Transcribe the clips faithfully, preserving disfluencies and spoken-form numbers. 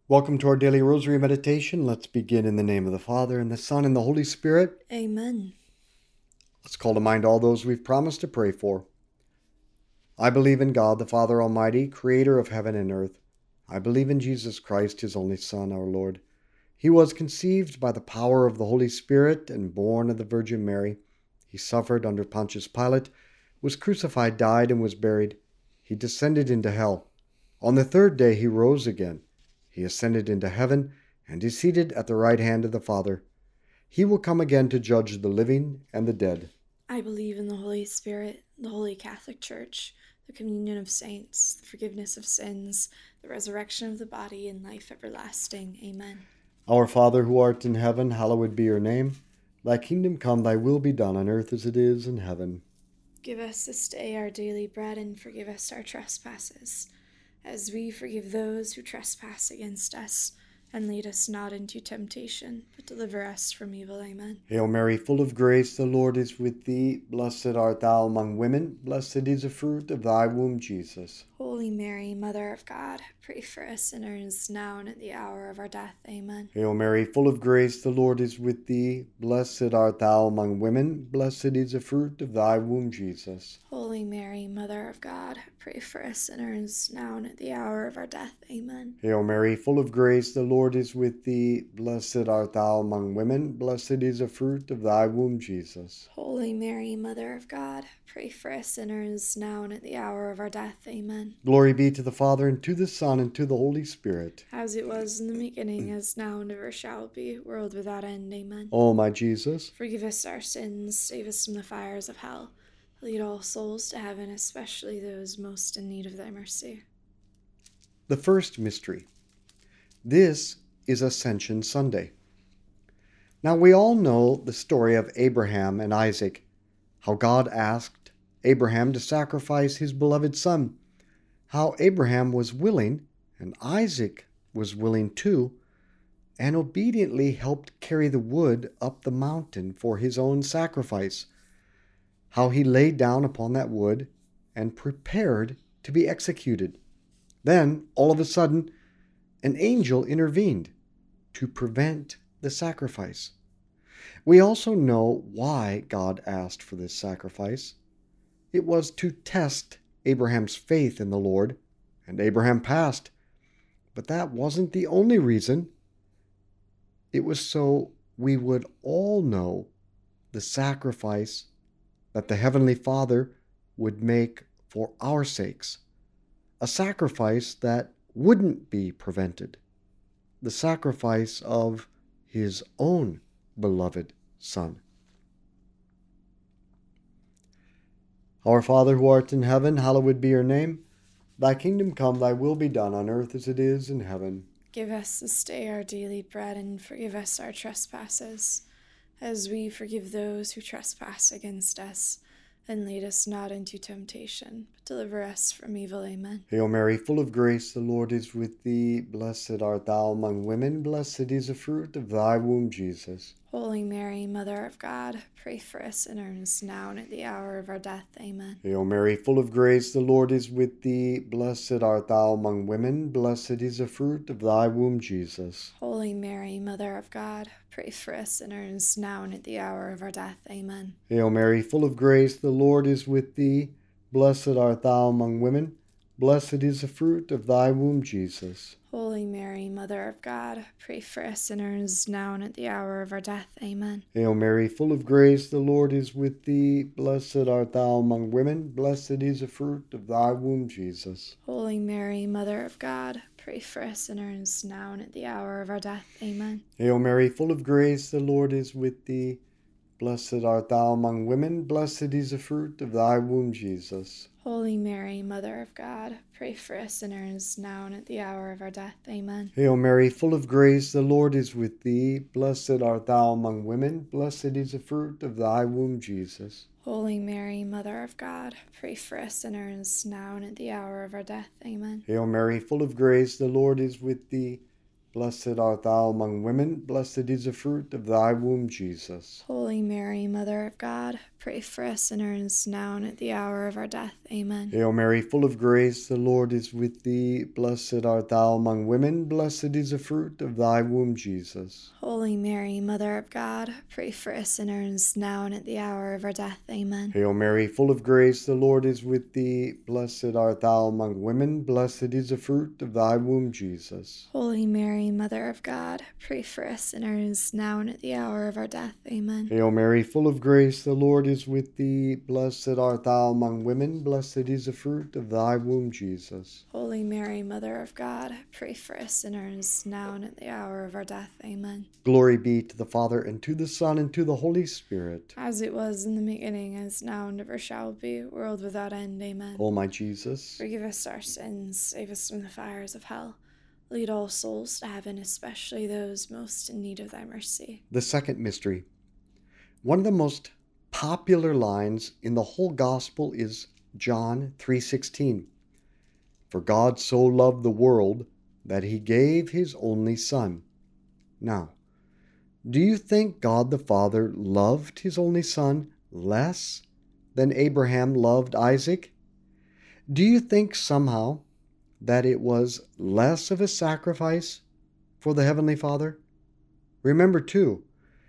Welcome to our daily rosary meditation. Let's begin in the name of the Father, and the Son, and the Holy Spirit. Amen. Let's call to mind all those we've promised to pray for. I believe in God, the Father Almighty, creator of heaven and earth. I believe in Jesus Christ, his only Son, our Lord. He was conceived by the power of the Holy Spirit and born of the Virgin Mary. He suffered under Pontius Pilate, was crucified, died, and was buried. He descended into hell. On the third day he rose again. He ascended into heaven and is seated at the right hand of the Father. He will come again to judge the living and the dead. I believe in the Holy Spirit, the Holy Catholic Church, the communion of saints, the forgiveness of sins, the resurrection of the body, and life everlasting. Amen. Our Father who art in heaven, hallowed be your name. Thy kingdom come, thy will be done on earth as it is in heaven. Give us this day our daily bread, and forgive us our trespasses, as we forgive those who trespass against us. And lead us not into temptation, but deliver us from evil. Amen. Hail Mary, full of grace, the Lord is with thee. Blessed art thou among women. Blessed is the fruit of thy womb, Jesus. Holy Mary, Mother of God, pray for us sinners, now and at the hour of our death. Amen. Hail Mary, full of grace, the Lord is with thee. Blessed art thou among women. Blessed is the fruit of thy womb, Jesus. Holy Mary, Mother of God, pray for us sinners, now and at the hour of our death. Amen. Hail Mary, full of grace, the Lord is with thee. Blessed art thou among women. Blessed is the fruit of thy womb, Jesus. Holy Mary, Mother of God, pray for us sinners, now and at the hour of our death. Amen. Glory be to the Father, and to the Son, and to the Holy Spirit. As it was in the beginning, as now, and ever shall be, world without end. Amen. O my Jesus, forgive us our sins, save us from the fires of hell. Lead all souls to heaven, especially those most in need of thy mercy. The first mystery. This is Ascension Sunday. Now we all know the story of Abraham and Isaac, how God asked Abraham to sacrifice his beloved son, how Abraham was willing, and Isaac was willing too, and obediently helped carry the wood up the mountain for his own sacrifice, how he laid down upon that wood and prepared to be executed. Then, all of a sudden, an angel intervened to prevent the sacrifice. We also know why God asked for this sacrifice. It was to test Abraham's faith in the Lord, and Abraham passed. But that wasn't the only reason. It was so we would all know the sacrifice that the Heavenly Father would make for our sakes, a sacrifice that wouldn't be prevented, the sacrifice of his own beloved Son. Our Father who art in heaven, hallowed be your name. Thy kingdom come, thy will be done on earth as it is in heaven. Give us this day our daily bread, and forgive us our trespasses, as we forgive those who trespass against us. And lead us not into temptation, but deliver us from evil. Amen. Hail Mary, full of grace, the Lord is with thee. Blessed art thou among women. Blessed is the fruit of thy womb, Jesus. Holy Mary, Mother of God, pray for us sinners, now and at the hour of our death. Amen. Hail Mary, full of grace, the Lord is with thee. Blessed art thou among women. Blessed is the fruit of thy womb, Jesus. Holy Mary, Mother of God, pray for us sinners, now and at the hour of our death. Amen. Hail Mary, full of grace, the Lord is with thee. Blessed art thou among women. Blessed is the fruit of thy womb, Jesus. Holy Mary, Mother of God, pray for us sinners, now and at the hour of our death. Amen. Hail Mary, full of grace, the Lord is with thee. Blessed art thou among women. Blessed is the fruit of thy womb, Jesus. Holy Mary, Mother of God, pray for us sinners, now and at the hour of our death. Amen. Hail Mary, full of grace, the Lord is with thee. Blessed art thou among women. Blessed is the fruit of thy womb, Jesus. Holy Mary, Mother of God, pray for us sinners, now and at the hour of our death. Amen. Hail Mary, full of grace, the Lord is with thee. Blessed art thou among women. Blessed is the fruit of thy womb, Jesus. Holy Mary, Mother of God, pray for us sinners, now and at the hour of our death. Amen. Hail Mary, full of grace, the Lord is with thee. Blessed art thou among women, blessed is the fruit of thy womb, Jesus. Holy Mary, Mother of God, pray for us sinners, now and at the hour of our death. Amen. Hail Mary, full of grace, the Lord is with thee. Blessed art thou among women, blessed is the fruit of thy womb, Jesus. Holy Mary, Mother of God, pray for us sinners, now and at the hour of our death. Amen. Hail Mary, full of grace, the Lord is with thee. Blessed art thou among women, blessed is the fruit of thy womb, Jesus. Holy Mary, Mother of God, pray for us sinners, now and at the hour of our death. Amen. Hail Mary, full of grace, the Lord is with thee. Blessed art thou among women, blessed is the fruit of thy womb, Jesus. Holy Mary, Mother of God, pray for us sinners, now and at the hour of our death. Amen. Glory be to the Father, and to the Son, and to the Holy Spirit. As it was in the beginning, as now, and ever shall be, world without end. Amen. O my Jesus, forgive us our sins, save us from the fires of hell. Lead all souls to heaven, especially those most in need of thy mercy. the second mystery. One of the most popular lines in the whole gospel is John three sixteen. For God so loved the world that he gave his only Son. Now, do you think God the Father loved his only Son less than Abraham loved Isaac? Do you think somehow that it was less of a sacrifice for the Heavenly Father? Remember, too,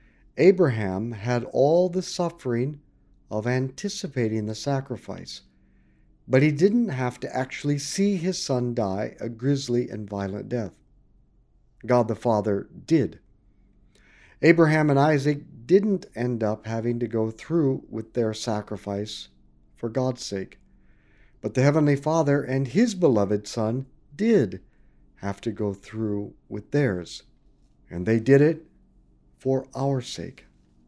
Abraham had all the suffering of anticipating the sacrifice, but he didn't have to actually see his son die a grisly and violent death. God the Father did. Abraham and Isaac didn't end up having to go through with their sacrifice for God's sake, but the Heavenly Father and his beloved Son did have to go through with theirs, and they did it for our sake.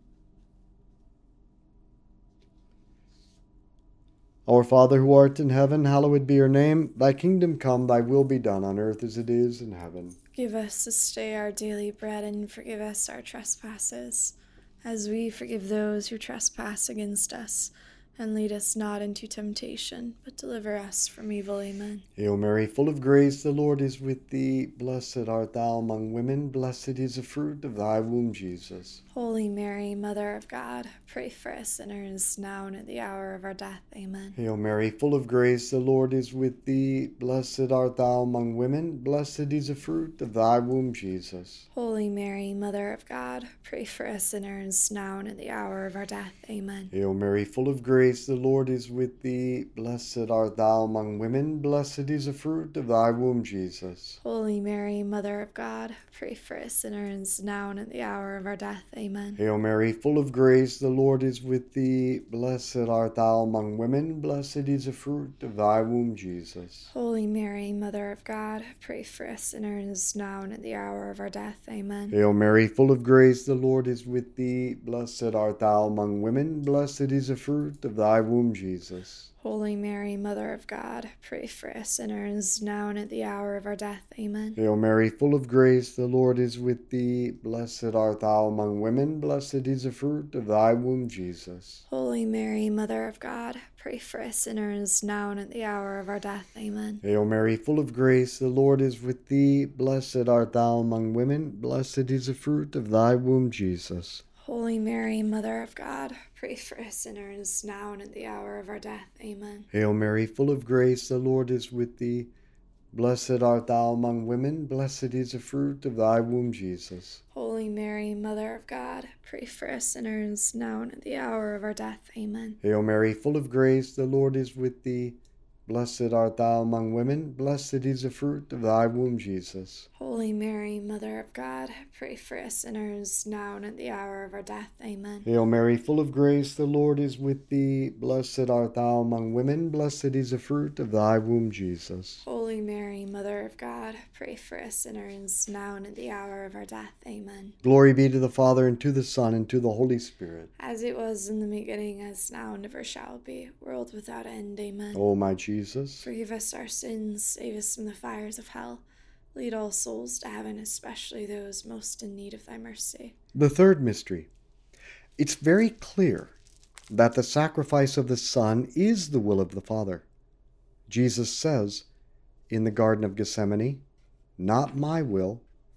Our Father who art in heaven, hallowed be your name. Thy kingdom come, thy will be done on earth as it is in heaven. Give us this day our daily bread, and forgive us our trespasses, as we forgive those who trespass against us. And lead us not into temptation, but deliver us from evil. Amen. Hail Mary, full of grace, the Lord is with thee. Blessed art thou among women, blessed is the fruit of thy womb, Jesus. Holy Mary, Mother of God, pray for us sinners, now and at the hour of our death. Amen. Hail Mary, full of grace, the Lord is with thee. Blessed art thou among women, blessed is the fruit of thy womb, Jesus. Holy Mary, Mother of God, pray for us sinners, now and at the hour of our death. Amen. Hail Mary, full of grace, the Lord is with thee. Blessed art thou among women, blessed is the fruit of thy womb, Jesus. Holy Mary, Mother of God, pray for us sinners, now and at the hour of our death. Amen. Hail Mary, full of grace, the Lord is with thee. Blessed art thou among women, blessed is the fruit of thy womb, Jesus. Holy Mary, Mother of God, pray for us sinners, now and at the hour of our death. Amen. Hail Mary, full of grace, the Lord is with thee. Blessed art thou among women, blessed is the fruit of thy womb, Jesus. Holy Mary, Mother of God, pray for us sinners, now and at the hour of our death. Amen. Hail Mary, full of grace, the Lord is with thee. Blessed art thou among women, blessed is the fruit of thy womb, Jesus. Holy Mary, Mother of God, pray for us sinners, now and at the hour of our death. Amen. Hail Mary, full of grace, the Lord is with thee. Blessed art thou among women, blessed is the fruit of thy womb, Jesus. Holy Mary, Mother of God, pray for us sinners, now and at the hour of our death. Amen. Hail Mary, full of grace, the Lord is with thee. Blessed art thou among women, blessed is the fruit of thy womb, Jesus. Holy Mary, Mother of God, pray for us sinners, now and at the hour of our death. Amen. Hail Mary, full of grace, the Lord is with thee. Blessed art thou among women, blessed is the fruit of thy womb, Jesus. Holy Mary, Mother of God, pray for us sinners, now and at the hour of our death. Amen. Hail Mary, full of grace, the Lord is with thee. Blessed art thou among women, blessed is the fruit of thy womb, Jesus. Holy Mary, Mother of God, pray for us sinners, now and at the hour of our death. Amen. Glory be to the Father, and to the Son, and to the Holy Spirit. As it was in the beginning, as now, and ever shall be, world without end. Amen. O my Jesus, forgive us our sins, save us from the fires of hell. Lead all souls to heaven, especially those most in need of thy mercy. the third mystery. It's very clear that the sacrifice of the Son is the will of the Father. Jesus says in the Garden of Gethsemane, "Not my will,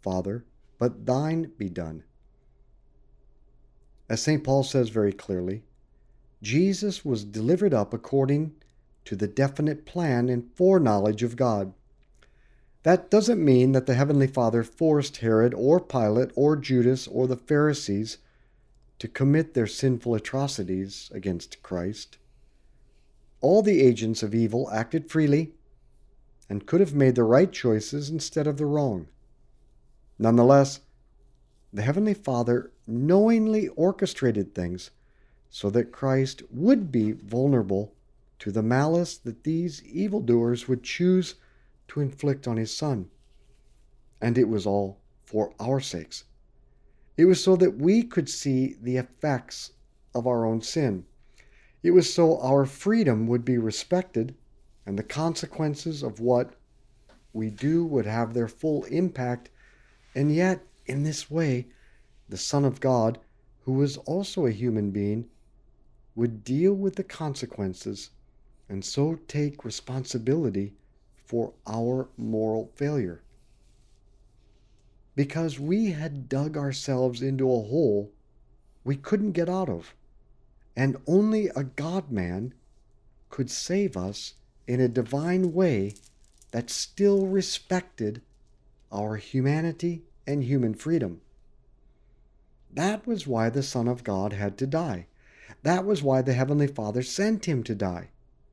Father, but thine be done. As Saint Paul says very clearly, Jesus was delivered up according to the definite plan and foreknowledge of God. That doesn't mean that the Heavenly Father forced Herod or Pilate or Judas or the Pharisees to commit their sinful atrocities against Christ. All the agents of evil acted freely and could have made the right choices instead of the wrong. Nonetheless, the Heavenly Father knowingly orchestrated things so that Christ would be vulnerable to the malice that these evildoers would choose to inflict on his Son. And it was all for our sakes. It was so that we could see the effects of our own sin. It was so our freedom would be respected and the consequences of what we do would have their full impact. And yet, in this way, the Son of God, who was also a human being, would deal with the consequences and so take responsibility for our moral failure. Because we had dug ourselves into a hole we couldn't get out of, and only a God-man could save us in a divine way that still respected our humanity and human freedom. That was why the Son of God had to die. That was why the Heavenly Father sent him to die.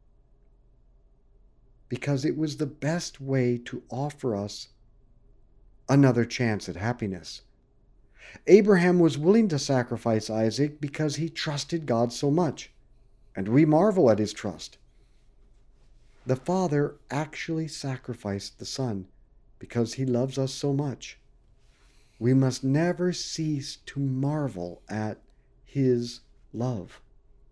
Because it was the best way to offer us another chance at happiness. Abraham was willing to sacrifice Isaac because he trusted God so much, and we marvel at his trust. The Father actually sacrificed the Son because he loves us so much. We must never cease to marvel at his love.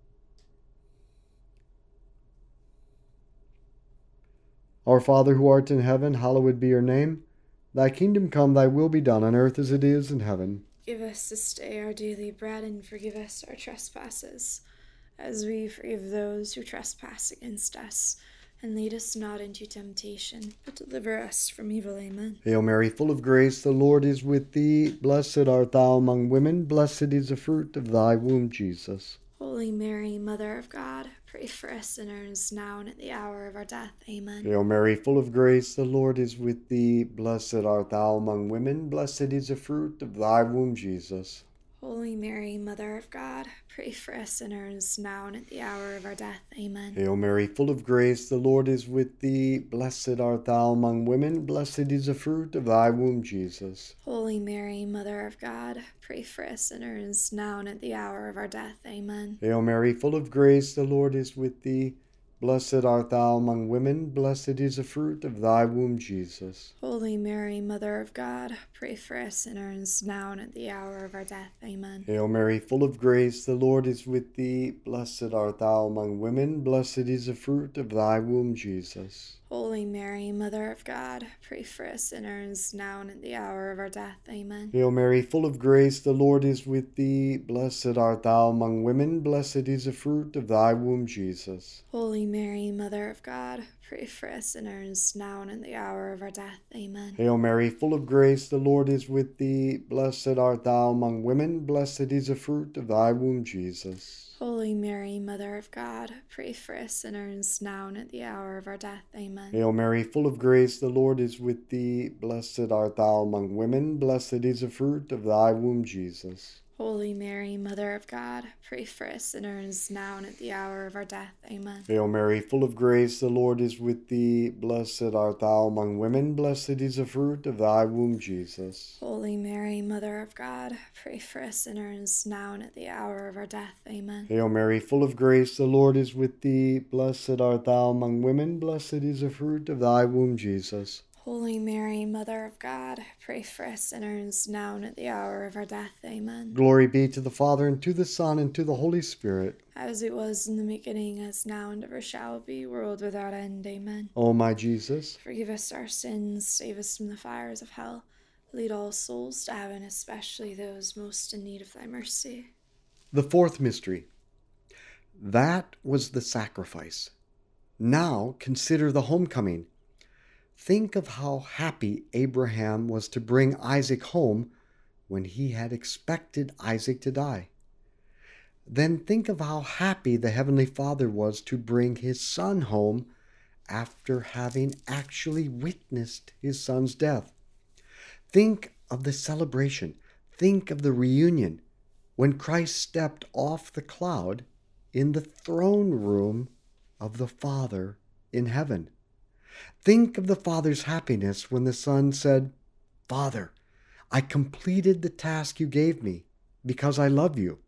Our Father who art in heaven, hallowed be your name. Thy kingdom come, thy will be done on earth as it is in heaven. Give us this day our daily bread, and forgive us our trespasses, as we forgive those who trespass against us. And lead us not into temptation, but deliver us from evil. Amen. Hail Mary, full of grace, the Lord is with thee. Blessed art thou among women, blessed is the fruit of thy womb, Jesus. Holy Mary, Mother of God, pray for us sinners, now and at the hour of our death. Amen. Hail Mary, full of grace, the Lord is with thee. Blessed art thou among women, blessed is the fruit of thy womb, Jesus. Holy Mary, Mother of God, pray for us sinners, now and at the hour of our death. Amen. Hail Mary, full of grace, the Lord is with thee. Blessed art thou among women, blessed is the fruit of thy womb, Jesus. Holy Mary, Mother of God, pray for us sinners, now and at the hour of our death. Amen. Hail Mary, full of grace, the Lord is with thee. Blessed art thou among women, blessed is the fruit of thy womb, Jesus. Holy Mary, Mother of God, pray for us sinners, now and at the hour of our death. Amen. Hail Mary, full of grace, the Lord is with thee. Blessed art thou among women, blessed is the fruit of thy womb, Jesus. Holy Mary, Mother of God, pray for us sinners, now and at the hour of our death. Amen. Hail Mary, full of grace, the Lord is with thee. Blessed art thou among women, blessed is the fruit of thy womb, Jesus. Holy Mary, Mother of God, pray for us sinners, now and at the hour of our death. Amen. Hail Mary, full of grace, the Lord is with thee. Blessed art thou among women, blessed is the fruit of thy womb, Jesus. Holy Mary, Mother of God, pray for us sinners, now and at the hour of our death. Amen. Hail Mary, full of grace, the Lord is with thee. Blessed art thou among women, blessed is the fruit of thy womb, Jesus. Holy Mary, Mother of God, pray for us sinners, now and at the hour of our death. Amen. Hail Mary, full of grace, the Lord is with thee. Blessed art thou among women, blessed is the fruit of thy womb, Jesus. Holy Mary, Mother of God, pray for us sinners, now and at the hour of our death. Amen. Hail Mary, full of grace, the Lord is with thee. Blessed art thou among women, blessed is the fruit of thy womb, Jesus. Holy Mary, Mother of God, pray for us sinners, now and at the hour of our death. Amen. Glory be to the Father, and to the Son, and to the Holy Spirit. As it was in the beginning, as now, and ever shall be, world without end. Amen. O my Jesus, forgive us our sins, save us from the fires of hell. Lead all souls to heaven, especially those most in need of thy mercy. The fourth mystery. That was the sacrifice. Now consider the homecoming. think of how happy Abraham was to bring Isaac home when he had expected Isaac to die. Then think of how happy the Heavenly Father was to bring his son home after having actually witnessed his son's death. Think of the celebration. Think of the reunion when Christ stepped off the cloud in the throne room of the Father in heaven. Think of the Father's happiness when the Son said, "Father, I completed the task you gave me because I love you."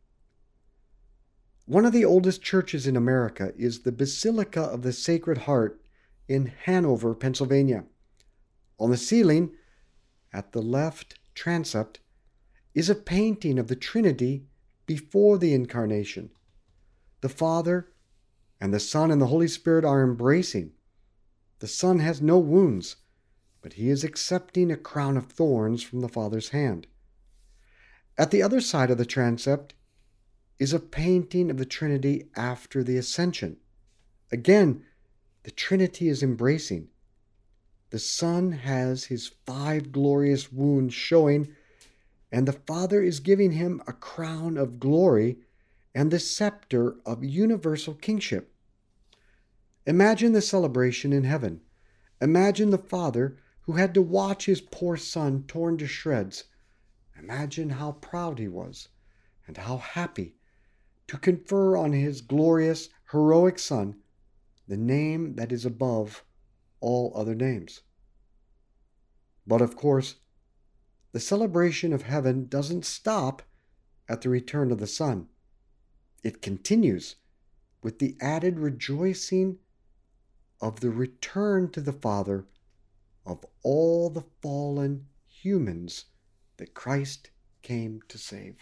One of the oldest churches in America is the Basilica of the Sacred Heart in Hanover, Pennsylvania. On the ceiling, at the left transept, is a painting of the Trinity before the Incarnation. The Father and the Son and the Holy Spirit are embracing. The Son has no wounds, but he is accepting a crown of thorns from the Father's hand. At the other side of the transept is a painting of the Trinity after the Ascension. Again, the Trinity is embracing. The Son has his five glorious wounds showing, and the Father is giving him a crown of glory and the scepter of universal kingship. Imagine the celebration in heaven. Imagine the Father who had to watch his poor son torn to shreds. Imagine how proud he was and how happy to confer on his glorious, heroic Son the name that is above all other names. But of course, the celebration of heaven doesn't stop at the return of the Son. It continues with the added rejoicing of the return to the Father of all the fallen humans that Christ came to save.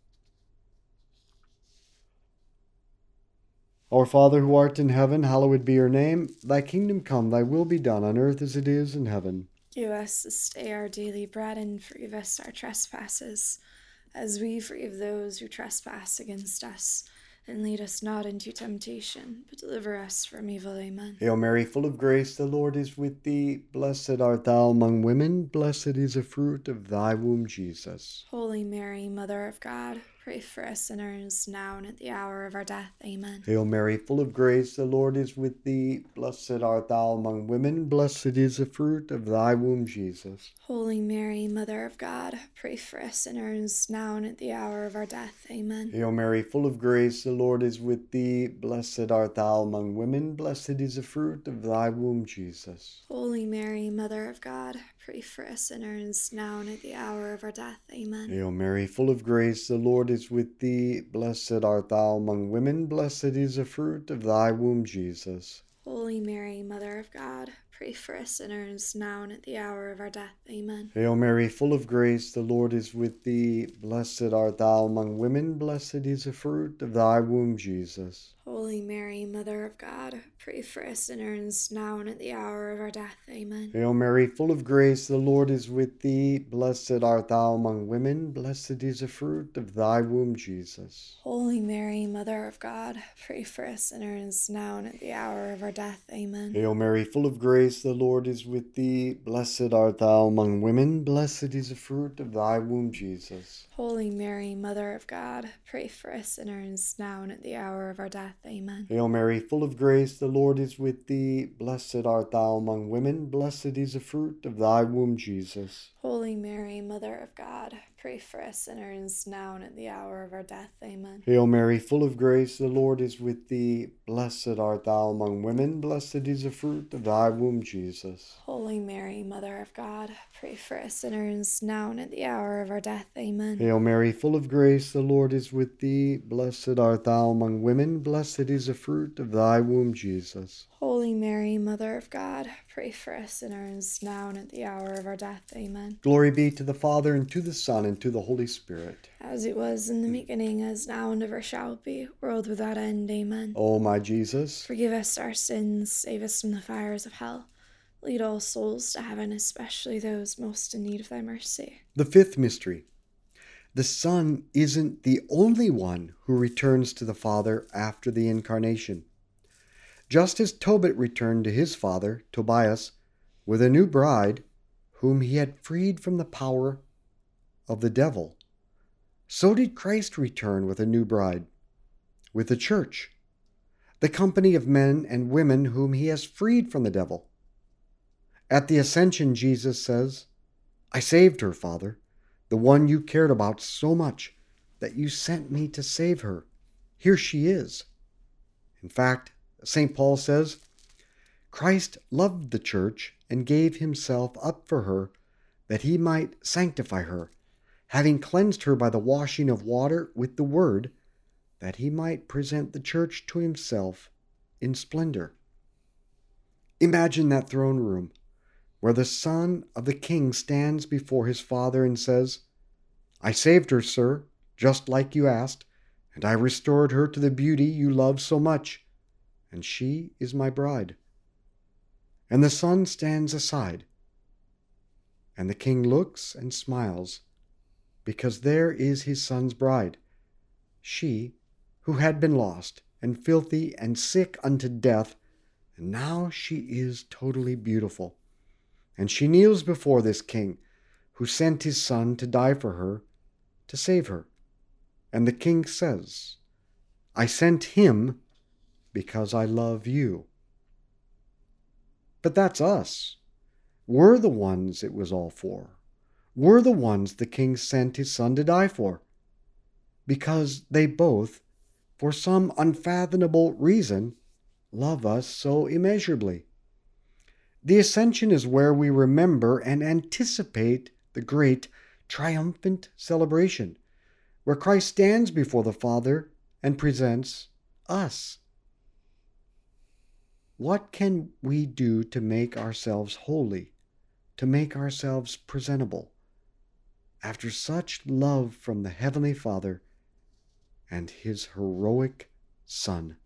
Our Father who art in heaven, hallowed be your name. Thy kingdom come, thy will be done on earth as it is in heaven. Give us this day our daily bread, and forgive us our trespasses, as we forgive those who trespass against us. And lead us not into temptation, but deliver us from evil. Amen. Hail Mary, full of grace, the Lord is with thee. Blessed art thou among women. Blessed is the fruit of thy womb, Jesus. Holy Mary, Mother of God, pray for us sinners, now and at the hour of our death. Amen. Hail Mary, full of grace, the Lord is with thee. Blessed art thou among women. Blessed is the fruit of thy womb, Jesus. Holy Mary, Mother of God, pray for us sinners, now and at the hour of our death. Amen. Hail Mary, full of grace, the Lord is with thee. Blessed art thou among women. Blessed is the fruit of thy womb, Jesus. Holy Mary, Mother of God, pray for us sinners, now and at the hour of our death. Amen. Hail Mary, full of grace, the Lord is with thee. Blessed art thou among women. Blessed is the fruit of thy womb, Jesus. Holy Mary, Mother of God, pray for us sinners, now and at the hour of our death. Amen. Hail Mary, full of grace, the Lord is with thee. Blessed art thou among women. Blessed is the fruit of thy womb, Jesus. Holy Mary, Mother of God, pray for us sinners, now and at the hour of our death. Amen. Hail Mary, full of grace, the Lord is with thee. Blessed art thou among women. Blessed is the fruit of thy womb, Jesus. Holy Mary, Mother of God, pray for us sinners, now and at the hour of our death. Amen. Hail Mary, full of grace, the Lord is with thee. Blessed art thou among women. Blessed is the fruit of thy womb, Jesus. Holy Mary, Mother of God, pray for us sinners, now and at the hour of our death. Amen. Hail Mary, full of grace, the Lord is with thee. Blessed art thou among women. Blessed is the fruit of thy womb, Jesus. Holy Mary, Mother of God, pray for us sinners, now and at the hour of our death. Amen. Hail Mary, full of grace, the Lord is with thee. Blessed art thou among women. Blessed is the fruit of thy womb, Jesus. Holy Mary, Mother of God, pray for us sinners, now and at the hour of our death. Amen. Hail Mary, full of grace, the Lord is with thee. Blessed art thou among women. Blessed is the fruit of thy womb, Jesus. Holy Mary, Mother of God, pray for us sinners, now and at the hour of our death. Amen. Glory be to the Father, and to the Son, and to the Holy Spirit. As it was in the beginning, as now, and ever shall be, world without end. Amen. O my Jesus, forgive us our sins, save us from the fires of hell. Lead all souls to heaven, especially those most in need of thy mercy. The fifth mystery. The Son isn't the only one who returns to the Father after the Incarnation. Just as Tobit returned to his father, Tobias, with a new bride whom he had freed from the power of the devil. So did Christ return with a new bride, with the church, the company of men and women whom he has freed from the devil. At the ascension, Jesus says, I saved her, Father, the one you cared about so much that you sent me to save her. Here she is. In fact, Saint Paul says, Christ loved the church and gave himself up for her, that he might sanctify her, having cleansed her by the washing of water with the word, that he might present the church to himself in splendor. Imagine that throne room, where the Son of the King stands before his Father and says, I saved her, sir, just like you asked, and I restored her to the beauty you love so much, and she is my bride. And the Son stands aside, and the King looks and smiles, because there is his Son's bride, she who had been lost and filthy and sick unto death, and now she is totally beautiful. And she kneels before this King, who sent his Son to die for her, to save her. And the King says, I sent him because I love you. But that's us. We're the ones it was all for. We're the ones the King sent his Son to die for. Because they both, for some unfathomable reason, love us so immeasurably. The Ascension is where we remember and anticipate the great triumphant celebration, where Christ stands before the Father and presents us. What can we do to make ourselves holy, to make ourselves presentable, after such love from the Heavenly Father and his heroic Son?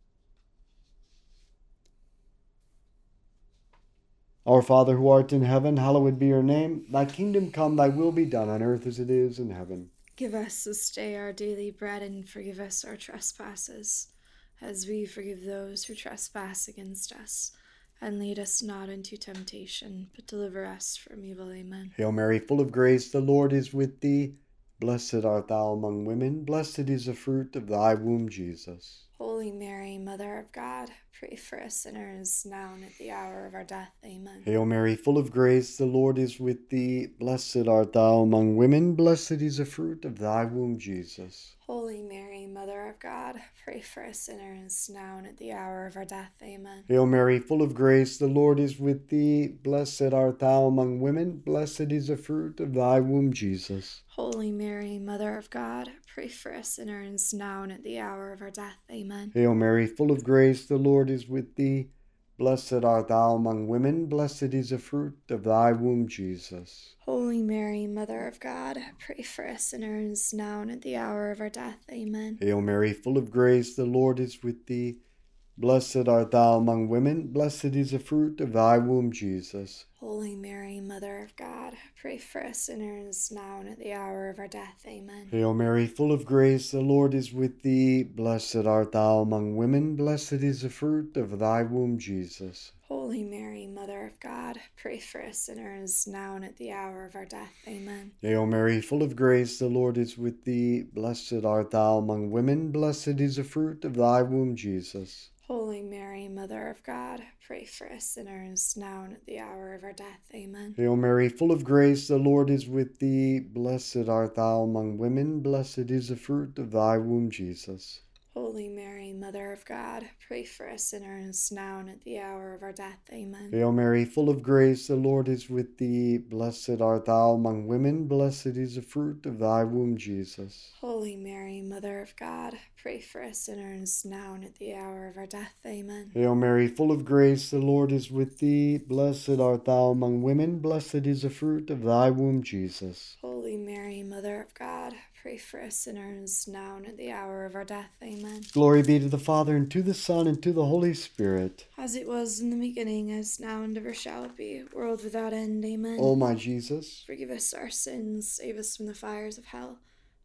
Our Father who art in heaven, hallowed be your name. Thy kingdom come, thy will be done on earth as it is in heaven. Give us this day our daily bread, and forgive us our trespasses, as we forgive those who trespass against us. And lead us not into temptation, but deliver us from evil. Amen. Hail Mary, full of grace, the Lord is with thee. Blessed art thou among women, blessed is the fruit of thy womb, Jesus. Holy Mary, Mother of God, pray for us sinners, now and at the hour of our death. Amen. Hail Mary, full of grace, the Lord is with thee. Blessed art thou among women, blessed is the fruit of thy womb, Jesus. Holy Mary, Mother of God, pray for us sinners, now and at the hour of our death. Amen. Hail Mary, full of grace, the Lord is with thee. Blessed art thou among women, blessed is the fruit of thy womb, Jesus. Holy Mary, Mother of God, pray for us sinners, now and at the hour of our death. Amen. Hail Mary, full of grace, the Lord is with thee. Blessed art thou among women, blessed is the fruit of thy womb, Jesus. Holy Mary, Mother of God, pray for us sinners, now and at the hour of our death. Amen. Hail Mary, full of grace, the Lord is with thee. Blessed art thou among women, blessed is the fruit of thy womb, Jesus. Holy Mary, Mother of God, pray for us sinners, now and at the hour of our death. Amen. Hail Mary, full of grace, the Lord is with thee. Blessed art thou among women, blessed is the fruit of thy womb, Jesus. Holy Mary, Mother of God, pray for us sinners, now and at the hour of our death. Amen. Hail Mary, full of grace, the Lord is with thee. Blessed art thou among women, blessed is the fruit of thy womb, Jesus. Holy Mary, Mother of God, pray for us sinners, now and at the hour of our death. Amen. Hail Mary, full of grace, the Lord is with thee. Blessed art thou among women, blessed is the fruit of thy womb, Jesus. Holy Mary, Mother of God, pray for us sinners, now and at the hour of our death. Amen. Hail Mary, full of grace, the Lord is with thee. Blessed art thou among women, blessed is the fruit of thy womb, Jesus. Holy Mary, Mother of God, pray for us sinners, now and at the hour of our death. Amen. Hail Mary, full of grace, the Lord is with thee. Blessed art thou among women, blessed is the fruit of thy womb, Jesus. Holy Mary, Mother of God, pray for us sinners, now and at the hour of our death. Amen. Glory be to the Father, and to the Son, and to the Holy Spirit. As it was in the beginning, as now and ever shall it be, world without end. Amen. O my Jesus, forgive us our sins, save us from the fires of hell.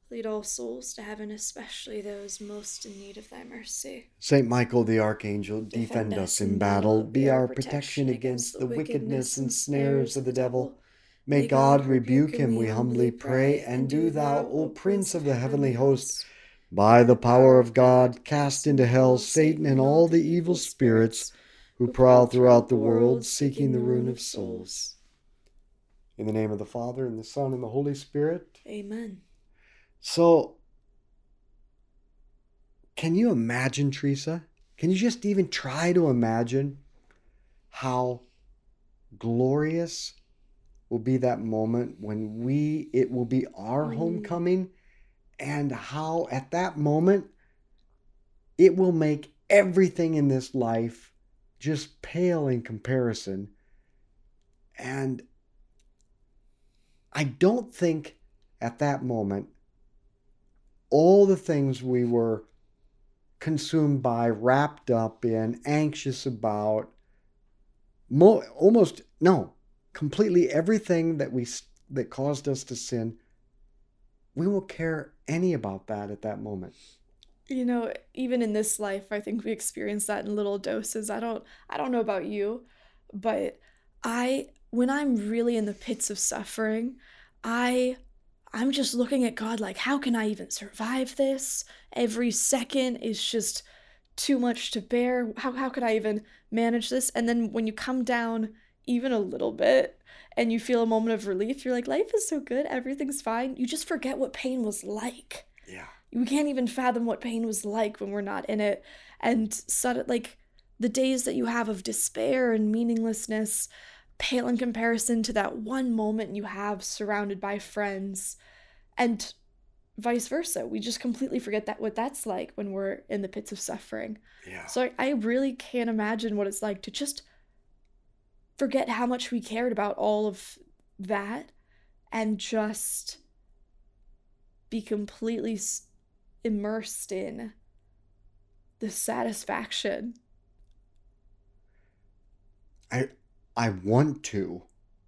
Lead all souls to heaven, especially those most in need of thy mercy. Saint Michael the Archangel, defend us in battle. Be our protection against the wickedness and snares of the devil. May God rebuke him, we humbly pray. And do thou, O Prince of the heavenly host, by the power of God, cast into hell Satan and all the evil spirits who prowl throughout the world, seeking the ruin of souls. In the name of the Father, and the Son, and the Holy Spirit. Amen. So, can you imagine, Teresa? Can you just even try to imagine how glorious will be that moment when we, it will be our Mm. homecoming, and how at that moment it will make everything in this life just pale in comparison. And I don't think at that moment all the things we were consumed by, wrapped up in, anxious about, mo- almost, no, completely everything that we that caused us to sin, we won't care any about that at that moment. You know, even in this life, I think we experience that in little doses. I don't I don't know about you, but I when I'm really in the pits of suffering, I I'm just looking at God like, how can I even survive this? Every second is just too much to bear. How how could I even manage this? And then when you come down even a little bit and you feel a moment of relief, you're like, life is so good, everything's fine. You just forget what pain was like. Yeah. We can't even fathom what pain was like when we're not in it. And sudden, like the days that you have of despair and meaninglessness pale in comparison to that one moment you have surrounded by friends, and vice versa. We just completely forget that what that's like when we're in the pits of suffering. Yeah. So I, I really can't imagine what it's like to just forget how much we cared about all of that and just be completely s- immersed in the satisfaction. I I want to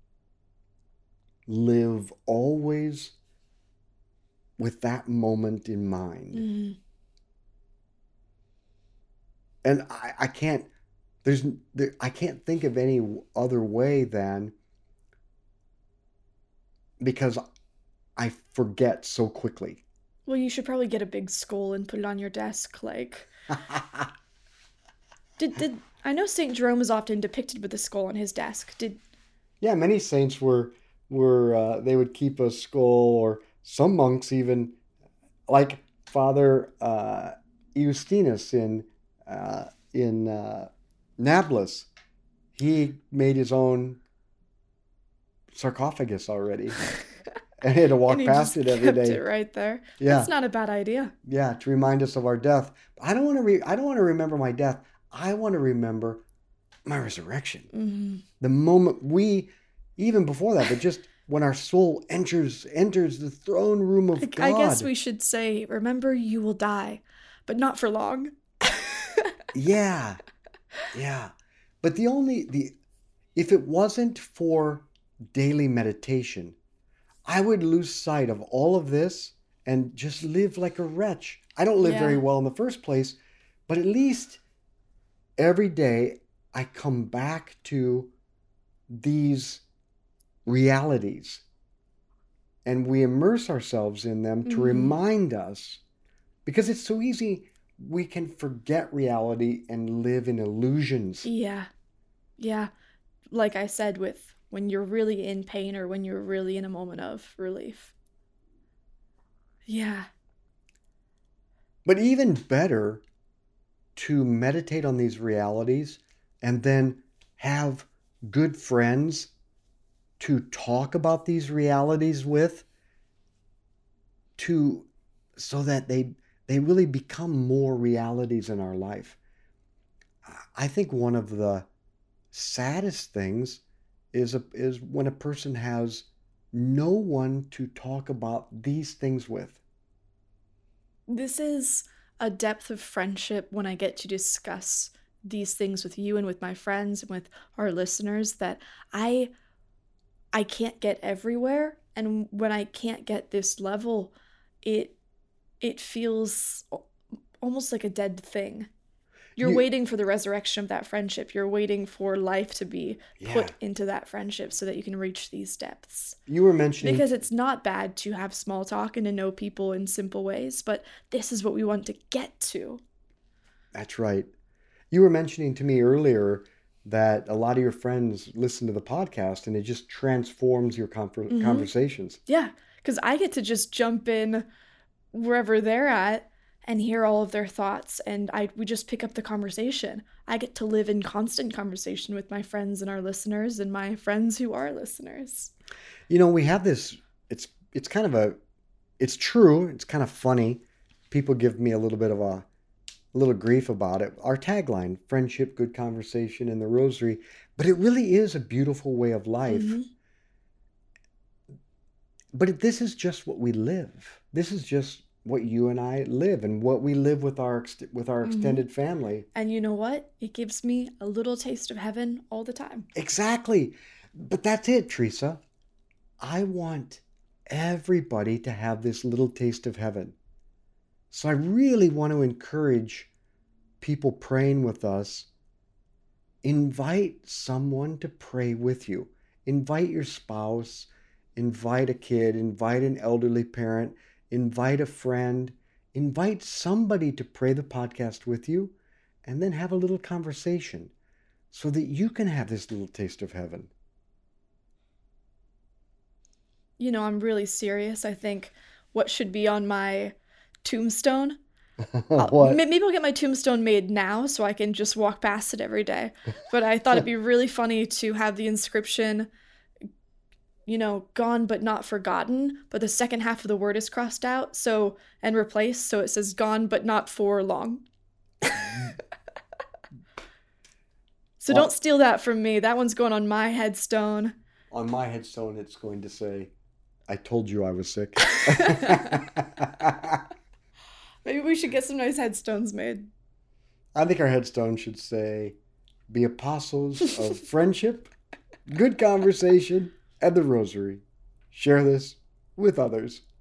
live always with that moment in mind. Mm. And I, I can't there's there, I can't think of any other way than, because I forget so quickly. Well, you should probably get a big skull and put it on your desk. Like, did did I know Saint Jerome is often depicted with a skull on his desk? Did Yeah, many saints were were uh, they would keep a skull, or some monks even, like Father uh, Eustinus in uh, in uh, Nablus. He made his own sarcophagus already, and he had to walk and he past just it every kept day. it right there? Yeah, That's not a bad idea. yeah, to remind us of our death. I don't want to. Re- I don't want to remember my death. I want to remember my resurrection. Mm-hmm. The moment we, even before that, but just when our soul enters enters the throne room of I, God. I guess we should say, remember, you will die, but not for long. Yeah, yeah. But the only the if it wasn't for daily meditation, I would lose sight of all of this and just live like a wretch. I don't live Yeah. very well in the first place, but at least every day I come back to these realities and we immerse ourselves in them to Mhm. remind us, because it's so easy, we can forget reality and live in illusions. Yeah. Yeah. Like I said, with when you're really in pain or when you're really in a moment of relief. Yeah. But even better to meditate on these realities and then have good friends to talk about these realities with, to so that they they really become more realities in our life. I think one of the saddest things is a, is when a person has no one to talk about these things with. This is a depth of friendship when I get to discuss these things with you and with my friends and with our listeners that I I can't get everywhere. And when I can't get this level, it it feels almost like a dead thing. You're You- waiting for the resurrection of that friendship. You're waiting for life to be Yeah. put into that friendship so that you can reach these depths. You were mentioning Because it's not bad to have small talk and to know people in simple ways, but this is what we want to get to. That's right. You were mentioning to me earlier that a lot of your friends listen to the podcast and it just transforms your conver- Mhm. conversations. Yeah, because I get to just jump in wherever they're at and hear all of their thoughts, and I we just pick up the conversation. I get to live in constant conversation with my friends and our listeners and my friends who are listeners. You know, we have this, it's it's kind of a, it's true, it's kind of funny. People give me a little bit of a, a little grief about it. Our tagline, friendship, good conversation, and the rosary, but it really is a beautiful way of life. Mhm. But it- this is just what we live. This is just what you and I live and what we live with our ex- with our Mhm. extended family. And you know what? It gives me a little taste of heaven all the time. Exactly. But that's it, Teresa. I want everybody to have this little taste of heaven. So I really want to encourage people praying with us. Invite someone to pray with you. Invite your spouse, invite a kid, invite an elderly parent, invite a friend, invite somebody to pray the podcast with you, and then have a little conversation so that you can have this little taste of heaven. You know, I'm really serious. I think what should be on my tombstone. I'll- What? may- Maybe I'll get my tombstone made now so I can just walk past it every day. But I thought it'd be really funny to have the inscription, you know, gone but not forgotten, but the second half of the word is crossed out, so and replaced, so it says gone but not for long. So Well- don't steal that from me. That one's going on my headstone. On my headstone, it's going to say, I told you I was sick. Maybe we should get some nice headstones made. I think our headstone should say, be apostles of friendship, good conversation, and the rosary. Share this with others.